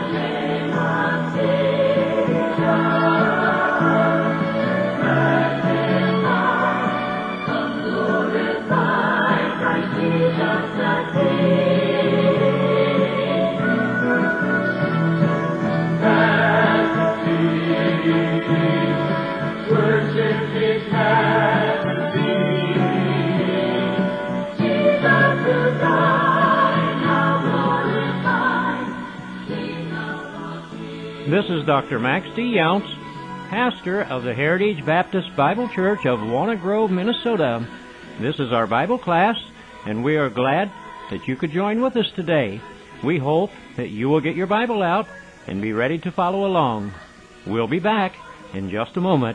This is Dr. Max T. Younts, pastor of the Heritage Baptist Bible Church of Walnut Grove, Minnesota. This is our Bible class, and we are glad that you could join with us today. We hope that you will get your Bible out and be ready to follow along. We'll be back in just a moment.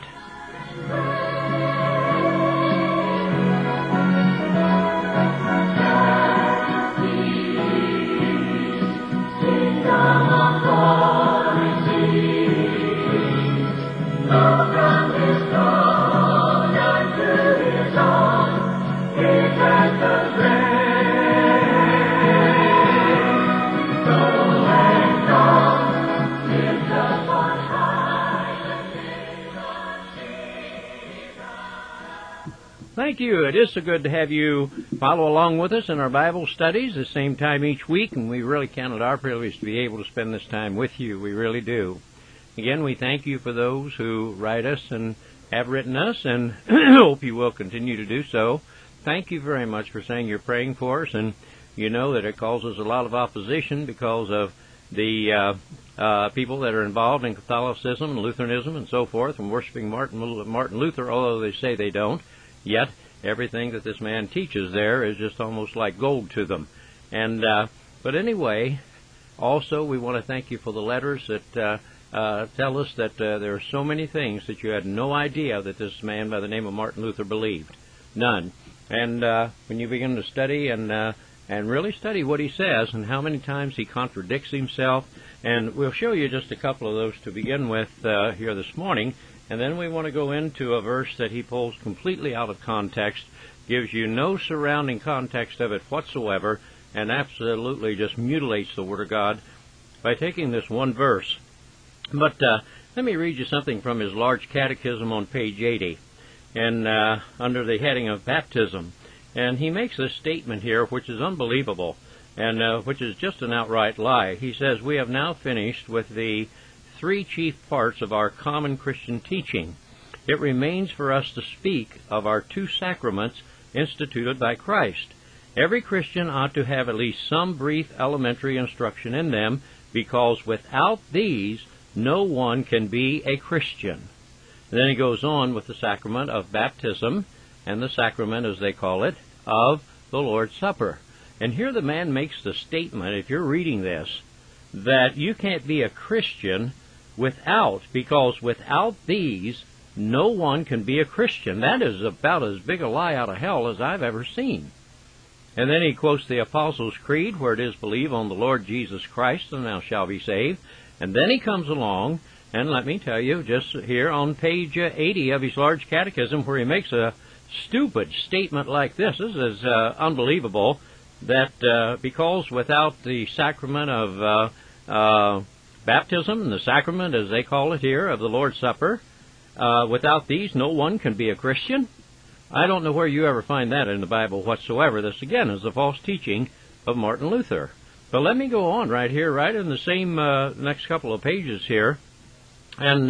Thank you. It is so good to have you follow along with us in our Bible studies the same time each week, and we really count it our privilege to be able to spend this time with you. We really do. Again, we thank you for those who write us and have written us, and hope you will continue to do so. Thank you very much for saying you're praying for us, and you know that it causes a lot of opposition because of the people that are involved in Catholicism and Lutheranism and so forth, and worshiping Martin Luther, although they say they don't. Yet, everything that this man teaches there is just almost like gold to them. And but anyway, also we want to thank you for the letters that tell us that there are so many things that you had no idea that this man by the name of Martin Luther believed. None. And when you begin to study and really study what he says and how many times he contradicts himself, and we'll show you just a couple of those to begin with here this morning. And then we want to go into a verse that he pulls completely out of context, gives you no surrounding context of it whatsoever, and absolutely just mutilates the Word of God by taking this one verse. But let me read you something from his large catechism on page 80, and under the heading of baptism. And he makes this statement here, which is unbelievable, and which is just an outright lie. He says, "We have now finished with the three chief parts of our common Christian teaching. It remains for us to speak of our two sacraments instituted by Christ. Every Christian ought to have at least some brief elementary instruction in them, because without these, no one can be a Christian." And then he goes on with the sacrament of baptism and the sacrament, as they call it, of the Lord's Supper. And here the man makes the statement, if you're reading this, that you can't be a Christian because without these, no one can be a Christian. That is about as big a lie out of hell as I've ever seen. And then he quotes the Apostles' Creed, where it is, "Believe on the Lord Jesus Christ, and thou shalt be saved." And then he comes along, and let me tell you, just here on page 80 of his large catechism, where he makes a stupid statement like this. This is unbelievable, that because without the sacrament of baptism, the sacrament, as they call it here, of the Lord's Supper, without these, no one can be a Christian. I don't know where you ever find that in the Bible whatsoever. This, again, is the false teaching of Martin Luther. But let me go on right here, right in the same next couple of pages here, and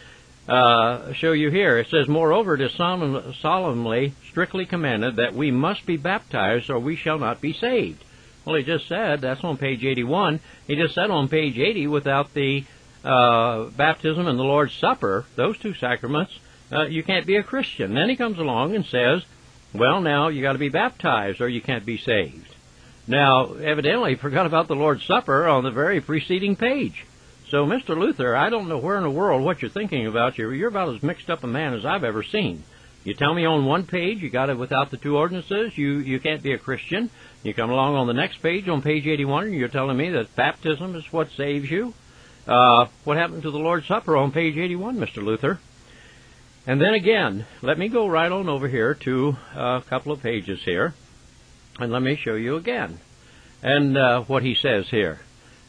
show you here. It says, "Moreover, it is solemnly, strictly commanded that we must be baptized, or we shall not be saved." Well, he just said, that's on page 81, he just said on page 80, without the baptism and the Lord's Supper, those two sacraments, you can't be a Christian. Then he comes along and says, well, now you got to be baptized or you can't be saved. Now, evidently, he forgot about the Lord's Supper on the very preceding page. So, Mr. Luther, I don't know where in the world what you're thinking about. You're about as mixed up a man as I've ever seen. You tell me on one page you got it without the two ordinances, you can't be a Christian. You come along on the next page, on page 81, and you're telling me that baptism is what saves you. What happened to the Lord's Supper on page 81, Mr. Luther? And then again, let me go right on over here to a couple of pages here, and let me show you again. And what he says here.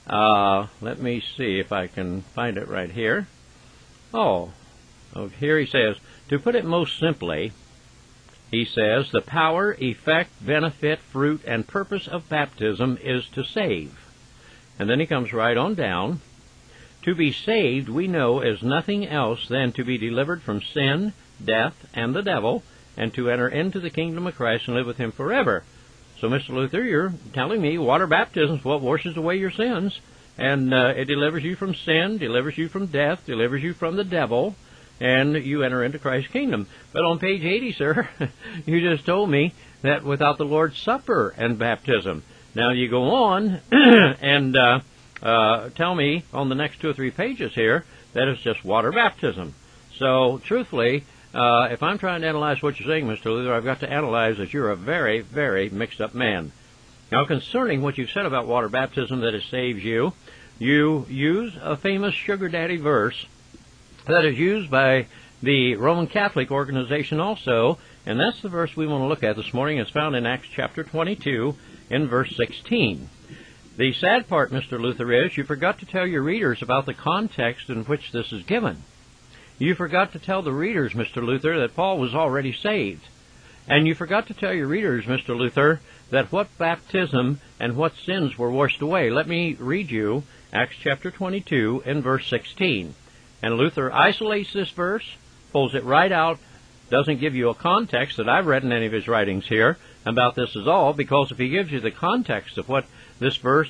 Let me see if I can find it right here. Oh, here he says, to put it most simply, he says, the power, effect, benefit, fruit, and purpose of baptism is to save. And then he comes right on down. To be saved, we know, is nothing else than to be delivered from sin, death, and the devil, and to enter into the kingdom of Christ and live with him forever. So, Mr. Luther, you're telling me water baptism is what washes away your sins, and it delivers you from sin, delivers you from death, delivers you from the devil, and you enter into Christ's kingdom. But on page 80, sir, you just told me that without the Lord's Supper and baptism. Now you go on and tell me on the next 2 or 3 pages here that it's just water baptism. So, truthfully, if I'm trying to analyze what you're saying, Mr. Luther, I've got to analyze that you're a very, very mixed-up man. Now, concerning what you've said about water baptism, that it saves you, you use a famous sugar daddy verse that is used by the Roman Catholic organization also, and that's the verse we want to look at this morning. It's found in Acts chapter 22 in verse 16. The sad part, Mr. Luther, is you forgot to tell your readers about the context in which this is given. You forgot to tell the readers, Mr. Luther, that Paul was already saved. And you forgot to tell your readers, Mr. Luther, that what baptism and what sins were washed away. Let me read you Acts chapter 22 in verse 16. And Luther isolates this verse, pulls it right out, doesn't give you a context that I've read in any of his writings here about this at all, because if he gives you the context of what this verse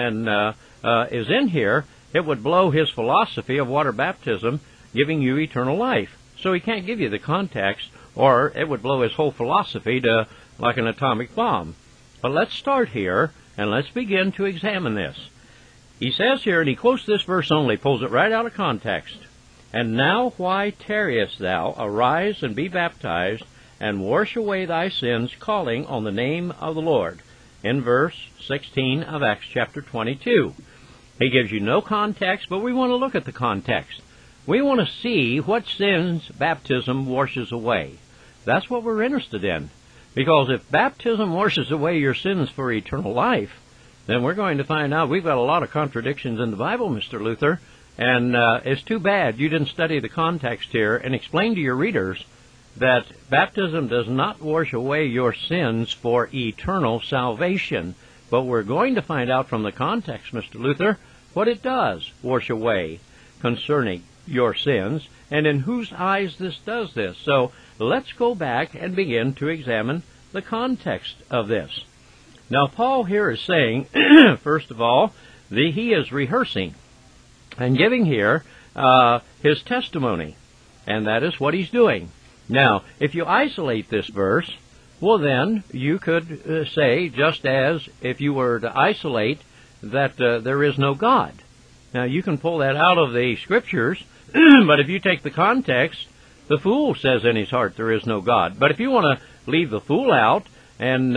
is in here, it would blow his philosophy of water baptism giving you eternal life. So he can't give you the context, or it would blow his whole philosophy to like an atomic bomb. But let's start here, and let's begin to examine this. He says here, and he quotes this verse only, pulls it right out of context. And now why tarriest thou? Arise and be baptized, and wash away thy sins, calling on the name of the Lord. In verse 16 of Acts chapter 22. He gives you no context, but we want to look at the context. We want to see what sins baptism washes away. That's what we're interested in. Because if baptism washes away your sins for eternal life, then we're going to find out we've got a lot of contradictions in the Bible, Mr. Luther, and it's too bad you didn't study the context here and explain to your readers that baptism does not wash away your sins for eternal salvation. But we're going to find out from the context, Mr. Luther, what it does wash away concerning your sins, and in whose eyes this does this. So let's go back and begin to examine the context of this. Now, Paul here is saying, first of all, he is rehearsing and giving here his testimony, and that is what he's doing. Now, if you isolate this verse, well then, you could say, just as if you were to isolate that there is no God. Now, you can pull that out of the Scriptures, but if you take the context, the fool says in his heart there is no God. But if you want to leave the fool out, and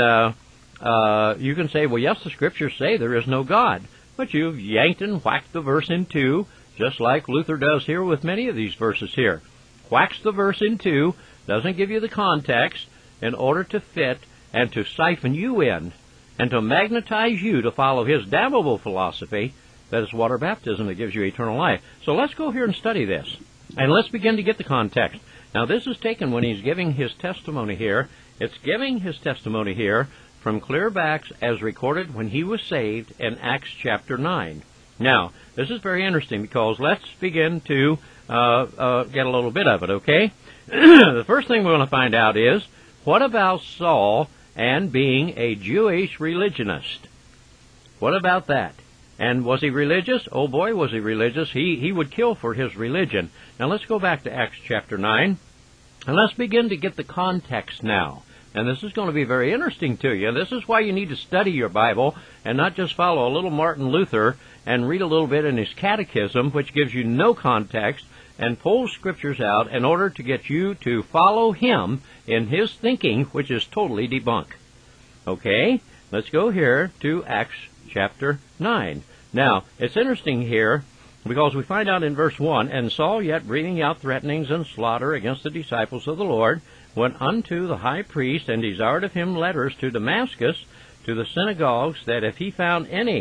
you can say, well, yes, the Scriptures say there is no God. But you've yanked and whacked the verse in two, just like Luther does here with many of these verses here. Whacks the verse in two, doesn't give you the context, in order to fit and to siphon you in, and to magnetize you to follow his damnable philosophy, that is water baptism that gives you eternal life. So let's go here and study this, and let's begin to get the context. Now, this is taken when he's giving his testimony here. It's giving his testimony here from clear backs as recorded when he was saved in Acts chapter 9. Now, this is very interesting because let's begin to get a little bit of it, okay? The first thing we want to find out is, what about Saul and being a Jewish religionist? What about that? And was he religious? Oh boy, was he religious. He would kill for his religion. Now let's go back to Acts chapter 9, and let's begin to get the context now. And this is going to be very interesting to you. This is why you need to study your Bible and not just follow a little Martin Luther and read a little bit in his catechism, which gives you no context, and pulls scriptures out in order to get you to follow him in his thinking, which is totally debunked. Okay, let's go here to Acts chapter 9. Now, it's interesting here because we find out in verse 1, and Saul, yet breathing out threatenings and slaughter against the disciples of the Lord, went unto the high priest and desired of him letters to Damascus, to the synagogues, that if he found any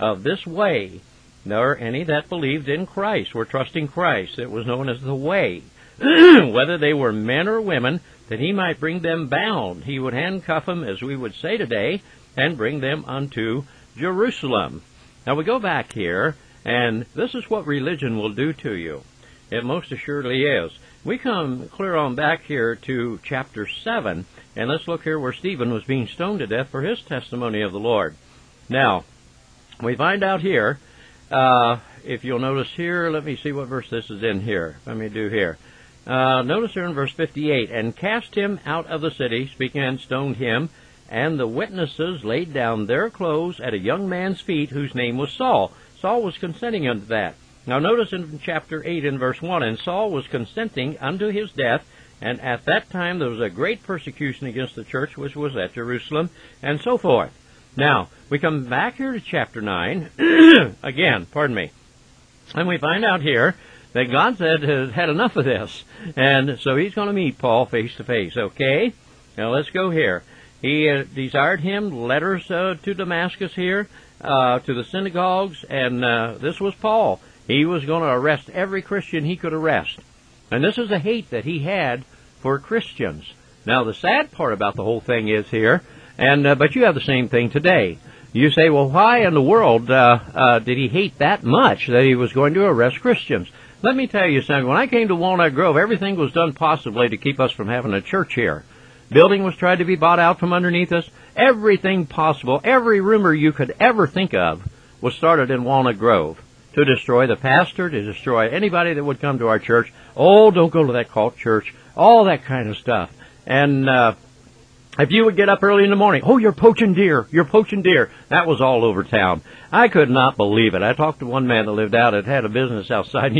of this way, nor any that believed in Christ, were trusting Christ. It was known as the way. Whether they were men or women, that he might bring them bound. He would handcuff them, as we would say today, and bring them unto Jerusalem. Now we go back here, and this is what religion will do to you. It most assuredly is. We come clear on back here to chapter 7, and let's look here where Stephen was being stoned to death for his testimony of the Lord. Now, we find out here, if you'll notice here, let me see what verse this is in here. Let me do here. Notice here in verse 58, and cast him out of the city, speaking, and stoned him, and the witnesses laid down their clothes at a young man's feet, whose name was Saul. Saul was consenting unto that. Now notice in chapter 8 in verse 1, and Saul was consenting unto his death, and at that time there was a great persecution against the church which was at Jerusalem, and so forth. Now, we come back here to chapter 9, again, and we find out here that God said had enough of this, and so he's going to meet Paul face to face, okay? Now let's go here. He desired him letters to Damascus here, to the synagogues, and this was Paul. He was going to arrest every Christian he could arrest. And this is the hate that he had for Christians. Now, the sad part about the whole thing is here, but you have the same thing today. You say, well, why in the world did he hate that much that he was going to arrest Christians? Let me tell you something. When I came to Walnut Grove, everything was done possibly to keep us from having a church here. Building was tried to be bought out from underneath us. Everything possible, every rumor you could ever think of was started in Walnut Grove to destroy the pastor, to destroy anybody that would come to our church. Oh, don't go to that cult church, all that kind of stuff. And if you would get up early in the morning, oh, you're poaching deer, that was all over town. I could not believe it. I talked to one man that lived out, that had a business outside, and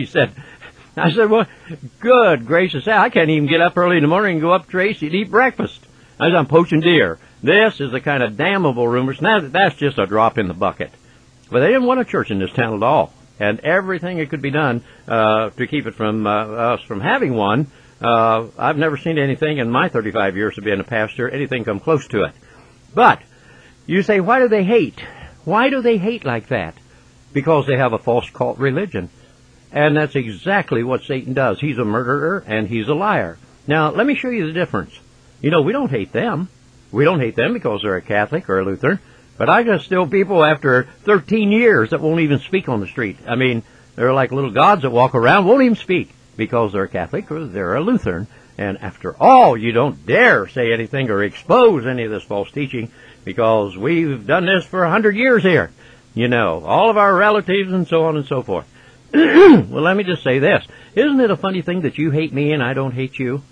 I said, well, good gracious, I can't even get up early in the morning and go up Tracy and eat breakfast. I said, I'm poaching deer. This is the kind of damnable rumors. Now, that's just a drop in the bucket. But they didn't want a church in this town at all. And everything that could be done to keep it from us from having one, I've never seen anything in my 35 years of being a pastor, anything come close to it. But you say, why do they hate? Why do they hate like that? Because they have a false cult religion. And that's exactly what Satan does. He's a murderer and he's a liar. Now, let me show you the difference. You know, we don't hate them. We don't hate them because they're a Catholic or a Lutheran. But I got still people after 13 years that won't even speak on the street. I mean, they're like little gods that walk around, won't even speak because they're a Catholic or they're a Lutheran. And after all, you don't dare say anything or expose any of this false teaching because we've done this for 100 years here. You know, all of our relatives and so on and so forth. Well, let me just say this. Isn't it a funny thing that you hate me and I don't hate you?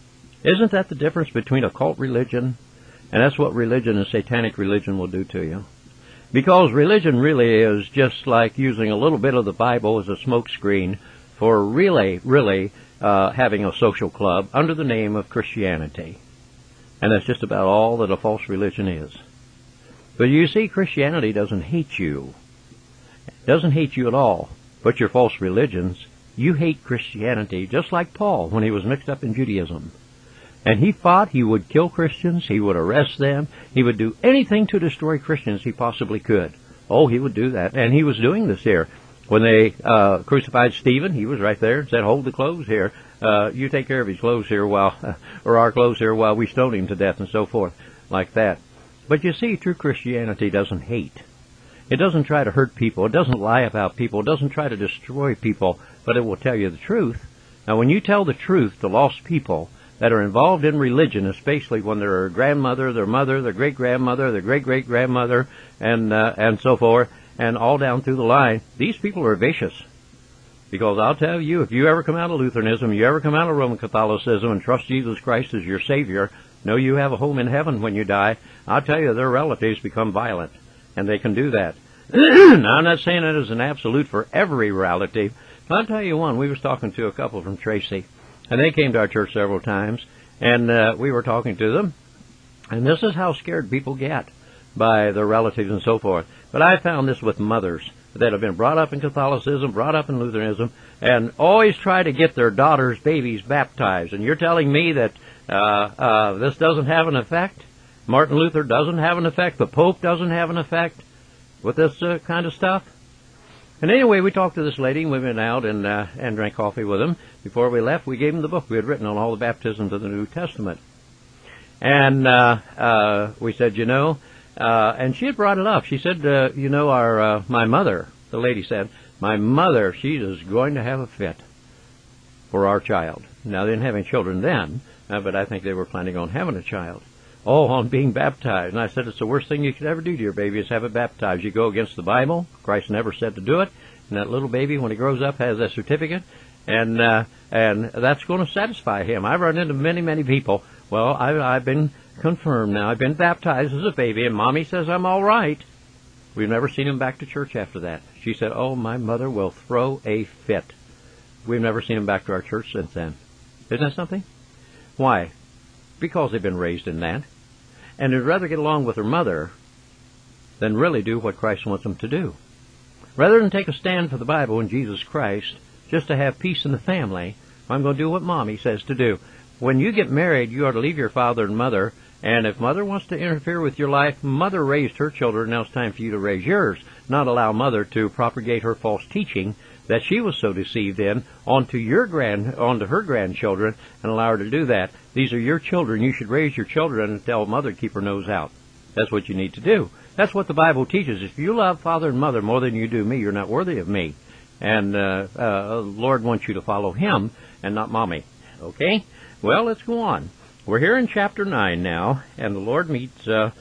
Isn't that the difference between a cult religion? And that's what religion and satanic religion will do to you. Because religion really is just like using a little bit of the Bible as a smokescreen for really having a social club under the name of Christianity. And that's just about all that a false religion is. But you see, Christianity doesn't hate you. It doesn't hate you at all. But your false religions, you hate Christianity, just like Paul when he was mixed up in Judaism. And he fought, he would kill Christians, he would arrest them, he would do anything to destroy Christians he possibly could. Oh, he would do that. And he was doing this here. When they crucified Stephen, he was right there and said, hold the clothes here. You take care of his clothes here or our clothes here while we stone him to death and so forth, like that. But you see, true Christianity doesn't hate. It doesn't try to hurt people. It doesn't lie about people. It doesn't try to destroy people, but it will tell you the truth. Now, when you tell the truth to lost people that are involved in religion, especially when they're a grandmother, their mother, their great-grandmother, their great-great-grandmother, and so forth, and all down through the line, these people are vicious. Because I'll tell you, if you ever come out of Lutheranism, you ever come out of Roman Catholicism and trust Jesus Christ as your Savior, know you have a home in heaven when you die, I'll tell you, their relatives become violent. And they can do that. Now, I'm not saying it is an absolute for every relative. But I'll tell you one. We was talking to a couple from Tracy, and they came to our church several times, and we were talking to them. And this is how scared people get by their relatives and so forth. But I found this with mothers that have been brought up in Catholicism, brought up in Lutheranism, and always try to get their daughters' babies baptized. And you're telling me that this doesn't have an effect? Martin Luther doesn't have an effect. The Pope doesn't have an effect. with this kind of stuff? And anyway, we talked to this lady, and we went out and drank coffee with him. Before we left, we gave him the book we had written on all the baptisms of the New Testament. And we said, and she had brought it up. She said, my mother, the lady said, my mother, she is going to have a fit for our child. Now, they didn't have any children then, but I think they were planning on having a child. Oh, on being baptized. And I said, it's the worst thing you could ever do to your baby is have it baptized. You go against the Bible. Christ never said to do it. And that little baby, when he grows up, has a certificate. And that's going to satisfy him. I've run into many, many people. Well, I've been confirmed now. I've been baptized as a baby, and Mommy says I'm all right. We've never seen him back to church after that. She said, oh, my mother will throw a fit. We've never seen him back to our church since then. Isn't that something? Why? Because they've been raised in that. And they'd rather get along with their mother than really do what Christ wants them to do. Rather than take a stand for the Bible and Jesus Christ, just to have peace in the family, I'm going to do what Mommy says to do. When you get married, you ought to leave your father and mother, and if Mother wants to interfere with your life, Mother raised her children, now it's time for you to raise yours. Not allow Mother to propagate her false teaching that she was so deceived in onto her grandchildren, and allow her to do that. These are your children. You should raise your children and tell Mother to keep her nose out. That's what you need to do. That's what the Bible teaches. If you love Father and Mother more than you do me, you're not worthy of me. And the Lord wants you to follow Him and not Mommy. Okay? Well, let's go on. We're here in chapter 9 now, and the Lord meets the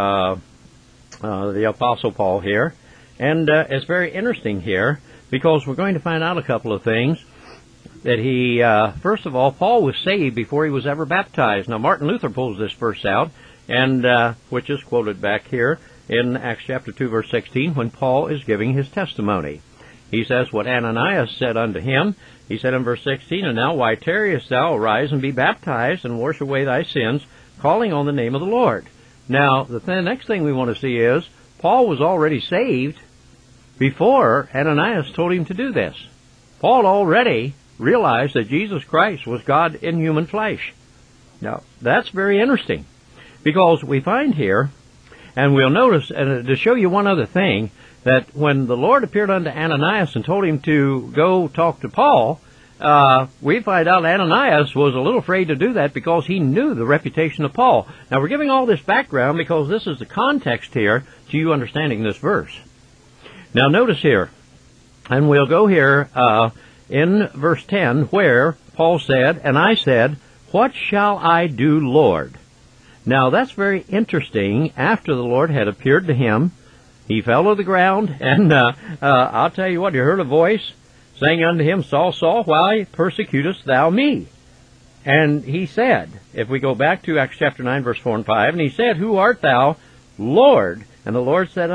Apostle Paul here. And it's very interesting here, because we're going to find out a couple of things. That he, first of all, Paul was saved before he was ever baptized. Now, Martin Luther pulls this verse out, and which is quoted back here in Acts chapter 2, verse 16, when Paul is giving his testimony. He says, what Ananias said unto him, he said in verse 16, and now why tarriest thou? Arise and be baptized, and wash away thy sins, calling on the name of the Lord. Now, the next thing we want to see is, Paul was already saved before Ananias told him to do this. Paul already realized that Jesus Christ was God in human flesh. Now, that's very interesting, because we find here, and we'll notice, and to show you one other thing, that when the Lord appeared unto Ananias and told him to go talk to Paul, we find out Ananias was a little afraid to do that because he knew the reputation of Paul. Now, we're giving all this background because this is the context here to you understanding this verse. Now, notice here, and we'll go here in verse 10, where Paul said, and I said, what shall I do, Lord? Now, that's very interesting. After the Lord had appeared to him, he fell to the ground, and I'll tell you what, he heard a voice saying unto him, Saul, Saul, why persecutest thou me? And he said, if we go back to Acts chapter 9, verse 4 and 5, and he said, who art thou, Lord? And the Lord said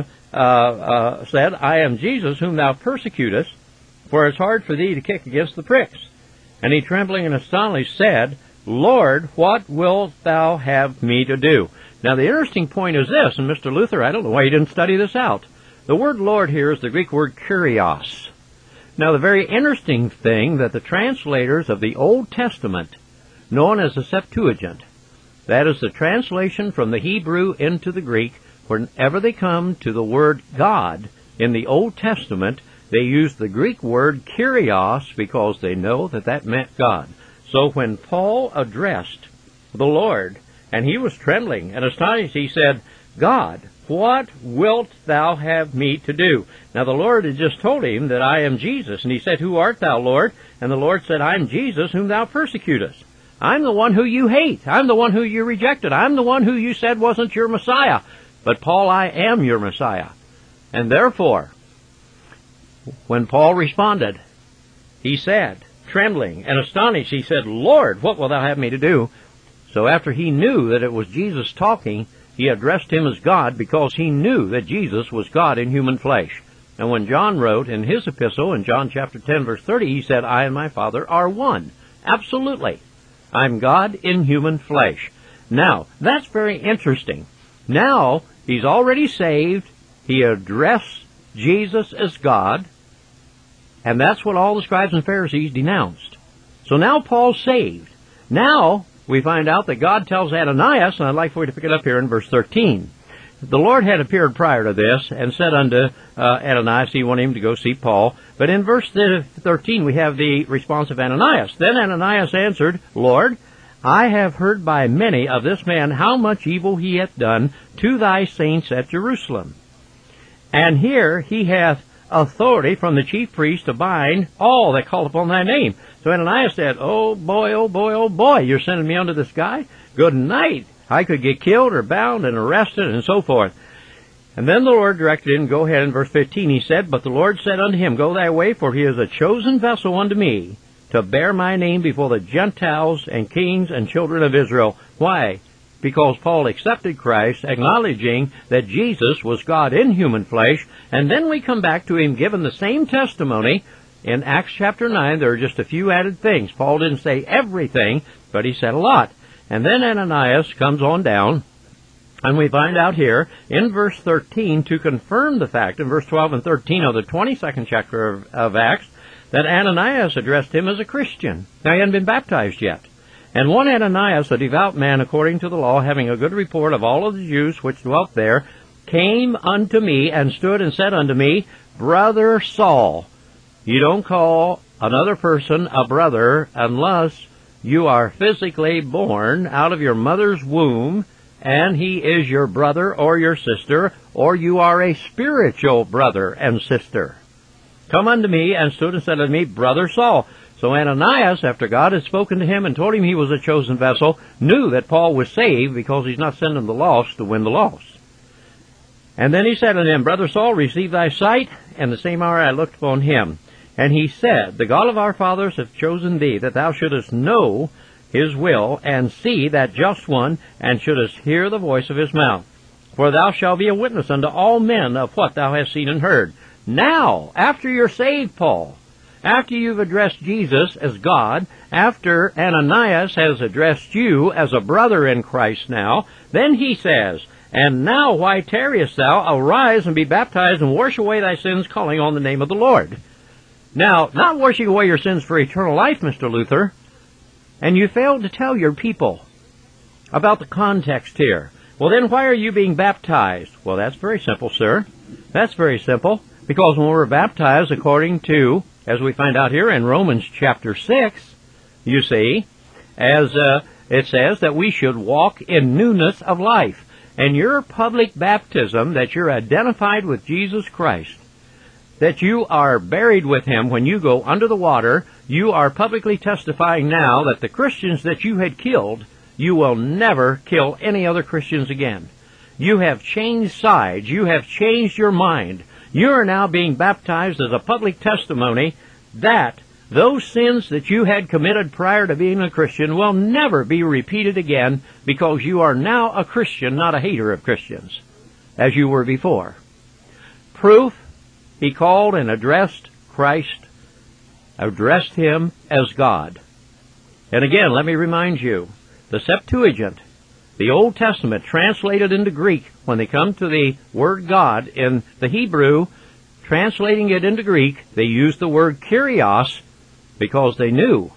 I am Jesus, whom thou persecutest, for it's hard for thee to kick against the pricks. And he, trembling and astonished, said, Lord, what wilt thou have me to do? Now, the interesting point is this, and Mr. Luther, I don't know why he didn't study this out. The word Lord here is the Greek word kurios. Now, the very interesting thing that the translators of the Old Testament, known as the Septuagint, that is the translation from the Hebrew into the Greek, whenever they come to the word God in the Old Testament, they use the Greek word kurios because they know that that meant God. So when Paul addressed the Lord, and he was trembling and astonished, he said, God, what wilt thou have me to do? Now the Lord had just told him that I am Jesus. And he said, who art thou, Lord? And the Lord said, I am Jesus, whom thou persecutest. I'm the one who you hate. I'm the one who you rejected. I'm the one who you said wasn't your Messiah. But Paul, I am your Messiah. And therefore, when Paul responded, he said, trembling and astonished, he said, Lord, what wilt thou have me to do? So after he knew that it was Jesus talking, he addressed him as God because he knew that Jesus was God in human flesh. And when John wrote in his epistle in John chapter 10 verse 30, he said, I and my Father are one. Absolutely. I'm God in human flesh. Now, that's very interesting. Now, he's already saved. He addressed Jesus as God. And that's what all the scribes and Pharisees denounced. So now Paul's saved. Now, we find out that God tells Ananias, and I'd like for you to pick it up here in verse 13. the Lord had appeared prior to this and said unto Ananias, he wanted him to go see Paul. But in verse 13 we have the response of Ananias. Then Ananias answered, Lord, I have heard by many of this man how much evil he hath done to thy saints at Jerusalem. And here he hath authority from the chief priest to bind all that call upon thy name. So Ananias said, oh boy, oh boy, oh boy, you're sending me unto this guy? Good night. I could get killed or bound and arrested and so forth. And then the Lord directed him, go ahead in verse 15, he said, But the Lord said unto him, Go thy way, for he is a chosen vessel unto me, to bear my name before the Gentiles and kings and children of Israel. Why? Because Paul accepted Christ, acknowledging that Jesus was God in human flesh, and then we come back to him giving the same testimony. In Acts chapter 9, there are just a few added things. Paul didn't say everything, but he said a lot. And then Ananias comes on down, and we find out here in verse 13 to confirm the fact, in verse 12 and 13 of the 22nd chapter of Acts, that Ananias addressed him as a Christian. Now, he hadn't been baptized yet. And one Ananias, a devout man according to the law, having a good report of all of the Jews which dwelt there, came unto me and stood and said unto me, Brother Saul. You don't call another person a brother unless you are physically born out of your mother's womb, and he is your brother or your sister, or you are a spiritual brother and sister. Come unto me, and stood and said unto me, Brother Saul. So Ananias, after God had spoken to him and told him he was a chosen vessel, knew that Paul was saved, because he's not sending the lost to win the lost. And then he said unto him, Brother Saul, receive thy sight. And the same hour I looked upon him. And he said, The God of our fathers hath chosen thee, that thou shouldest know his will, and see that just one, and shouldest hear the voice of his mouth. For thou shalt be a witness unto all men of what thou hast seen and heard. Now, after you're saved, Paul, after you've addressed Jesus as God, after Ananias has addressed you as a brother in Christ now, then he says, And now why tarriest thou? Arise and be baptized and wash away thy sins, calling on the name of the Lord. Now, not washing away your sins for eternal life, Mr. Luther, and you failed to tell your people about the context here. Well, then why are you being baptized? Well, that's very simple, sir. That's very simple. Because when we're baptized, according to, as we find out here in Romans chapter 6, you see, as it says that we should walk in newness of life. And your public baptism, that you're identified with Jesus Christ, that you are buried with him when you go under the water, you are publicly testifying now that the Christians that you had killed, you will never kill any other Christians again. You have changed sides. You have changed your mind. You are now being baptized as a public testimony that those sins that you had committed prior to being a Christian will never be repeated again, because you are now a Christian, not a hater of Christians, as you were before. Proof, he called and addressed Christ, addressed him as God. And again, let me remind you, the Septuagint, the Old Testament translated into Greek, when they come to the word God in the Hebrew, translating it into Greek, they used the word Kyrios, because they knew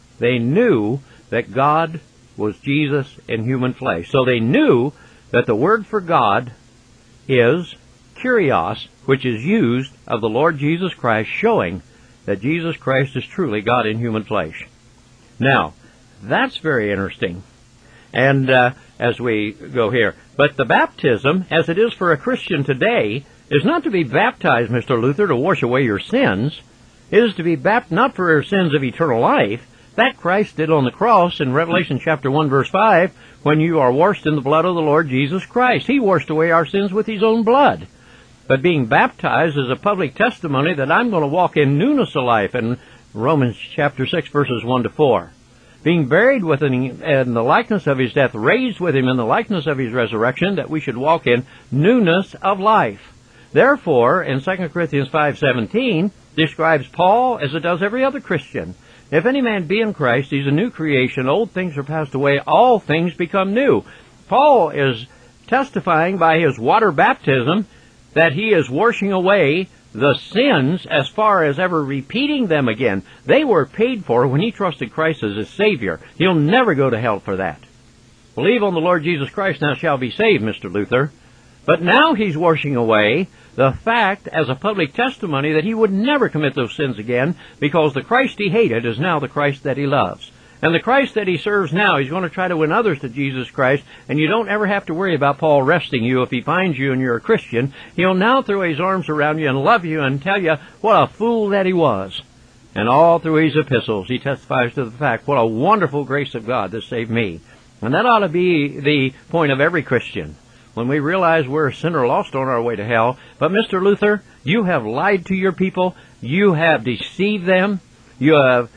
that God was Jesus in human flesh. So they knew that the word for God is Kyrios, which is used of the Lord Jesus Christ, showing that Jesus Christ is truly God in human flesh. Now, that's very interesting. And as we go here, but the baptism, as it is for a Christian today, is not to be baptized, Mr. Luther, to wash away your sins. It is to be not for your sins of eternal life. That Christ did on the cross in Revelation chapter 1, verse 5, when you are washed in the blood of the Lord Jesus Christ. He washed away our sins with his own blood. But being baptized is a public testimony that I'm going to walk in newness of life in Romans chapter 6, verses 1 to 4. Being buried with him in the likeness of his death, raised with him in the likeness of his resurrection, that we should walk in newness of life. Therefore, in 2 Corinthians 5:17, describes Paul as it does every other Christian. If any man be in Christ, he's a new creation. Old things are passed away. All things become new. Paul is testifying by his water baptism that he is washing away the sins as far as ever repeating them again. They were paid for when he trusted Christ as his Savior. He'll never go to hell for that. Believe on the Lord Jesus Christ, and thou shalt be saved, Mr. Luther. But now he's washing away the fact as a public testimony that he would never commit those sins again, because the Christ he hated is now the Christ that he loves. And the Christ that he serves now, he's going to try to win others to Jesus Christ, and you don't ever have to worry about Paul arresting you if he finds you and you're a Christian. He'll now throw his arms around you and love you and tell you what a fool that he was. And all through his epistles, he testifies to the fact, what a wonderful grace of God that saved me. And that ought to be the point of every Christian, when we realize we're a sinner lost on our way to hell. But Mr. Luther, you have lied to your people. You have deceived them. You have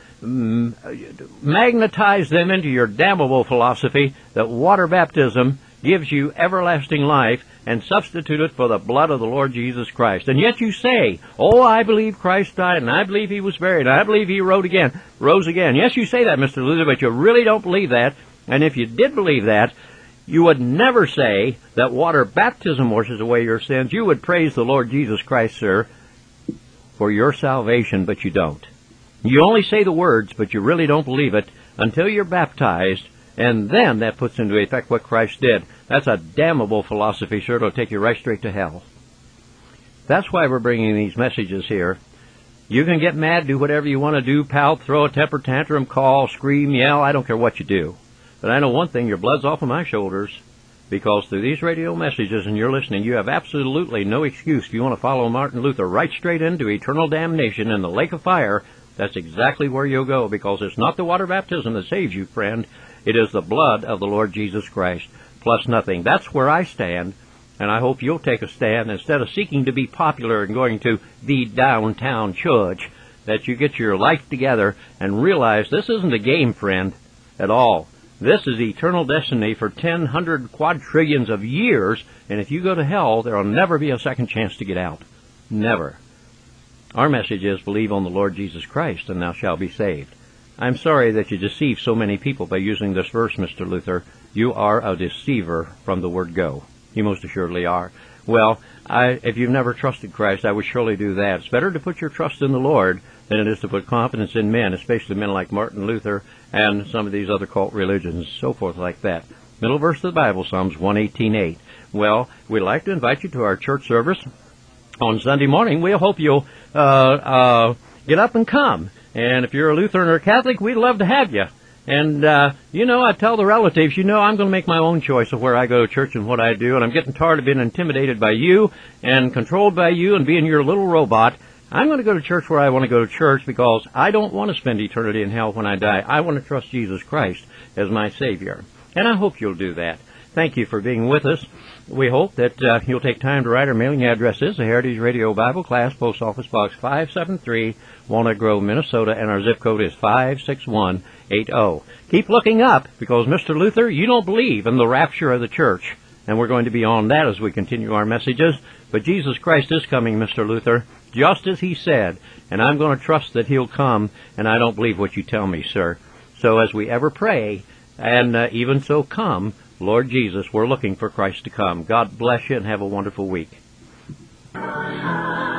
magnetized them into your damnable philosophy that water baptism gives you everlasting life and substitute it for the blood of the Lord Jesus Christ. And yet you say, oh, I believe Christ died, and I believe he was buried, and I believe he rose again. Yes, you say that, Mr. Luther, but you really don't believe that. And if you did believe that, you would never say that water baptism washes away your sins. You would praise the Lord Jesus Christ, sir, for your salvation, but you don't. You only say the words, but you really don't believe it until you're baptized, and then that puts into effect what Christ did. That's a damnable philosophy, sir. It'll take you right straight to hell. That's why we're bringing these messages here. You can get mad, do whatever you want to do, pout, throw a temper tantrum, call, scream, yell. I don't care what you do. But I know one thing, your blood's off of my shoulders, because through these radio messages and you're listening, you have absolutely no excuse. If you want to follow Martin Luther right straight into eternal damnation in the lake of fire, that's exactly where you'll go, because it's not the water baptism that saves you, friend. It is the blood of the Lord Jesus Christ, plus nothing. That's where I stand, and I hope you'll take a stand instead of seeking to be popular and going to the downtown church, that you get your life together and realize this isn't a game, friend, at all. This is eternal destiny for 100 quadrillions of years, and if you go to hell, there will never be a second chance to get out. Never. Our message is, believe on the Lord Jesus Christ, and thou shalt be saved. I'm sorry that you deceive so many people by using this verse, Mr. Luther. You are a deceiver from the word go. You most assuredly are. Well, if you've never trusted Christ, I would surely do that. It's better to put your trust in the Lord than it is to put confidence in men, especially men like Martin Luther and some of these other cult religions, so forth like that. Middle verse of the Bible, Psalms 118:8. Well, we'd like to invite you to our church service on Sunday morning. We hope you'll get up and come. And if you're a Lutheran or a Catholic, we'd love to have you. And, I tell the relatives, I'm going to make my own choice of where I go to church and what I do, and I'm getting tired of being intimidated by you and controlled by you and being your little robot. I'm going to go to church where I want to go to church, because I don't want to spend eternity in hell when I die. I want to trust Jesus Christ as my Savior. And I hope you'll do that. Thank you for being with us. We hope that you'll take time to write. Our mailing address is the Heritage Radio Bible Class, Post Office Box 573, Walnut Grove, Minnesota, and our zip code is 56180. Keep looking up, because, Mr. Luther, you don't believe in the rapture of the church, and we're going to be on that as we continue our messages. But Jesus Christ is coming, Mr. Luther, just as he said, and I'm going to trust that he'll come, and I don't believe what you tell me, sir. So as we ever pray, and even so come, Lord Jesus, we're looking for Christ to come. God bless you and have a wonderful week.